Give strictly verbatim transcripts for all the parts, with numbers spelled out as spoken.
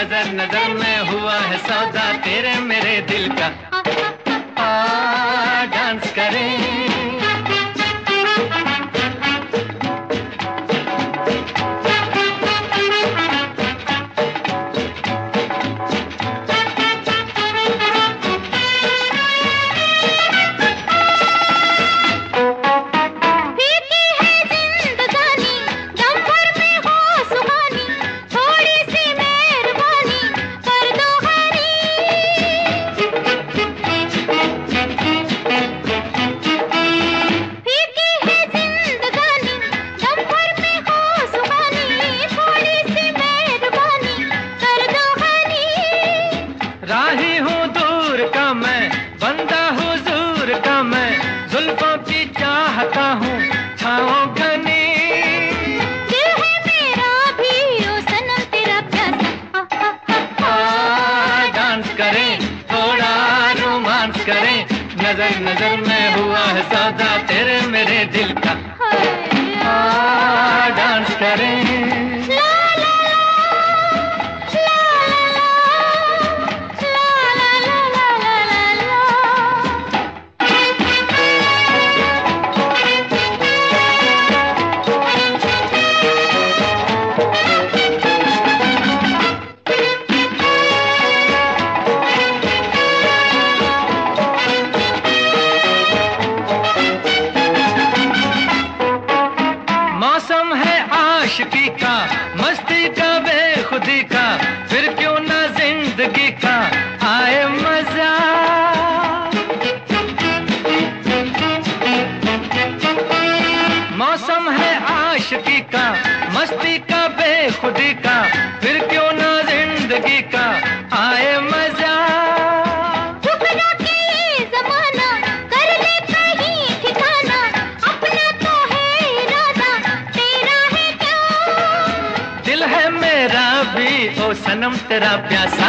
नजर नजर में हुआ है सौदा तेरे मेरे दिल का। आ डांस करें। राही हूँ दूर का मैं, बंदा हुजूर का मैं, जुल्फों की चाहता हूँ छाओं घनी। दिल है मेरा भी ओ सनम तेरा प्यासा। आ डांस करें, थोड़ा रोमांस करें, नजर नजर में हुआ है सौदा तेरे मेरे दिल का। आ डांस करें। मौसम है आशिकी का, मस्ती का, बेखुदी का, फिर क्यों ना जिंदगी का आए मजा। मौसम है आशिकी का, मस्ती का, बेखुदी का, फिर क्यों ना जिंदगी का आए मजा। दिल है मेरा भी ओ सनम तेरा प्यासा।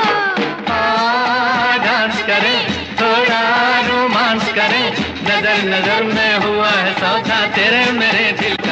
आ डांस करें, थोड़ा रोमांस करें, नजर नजर में हुआ है सौदा तेरे मेरे दिल